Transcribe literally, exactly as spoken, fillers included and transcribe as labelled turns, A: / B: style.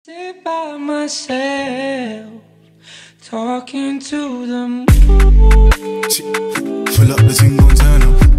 A: Sit by myself, talking to the moon.
B: Fill up the thing, gon' turn up.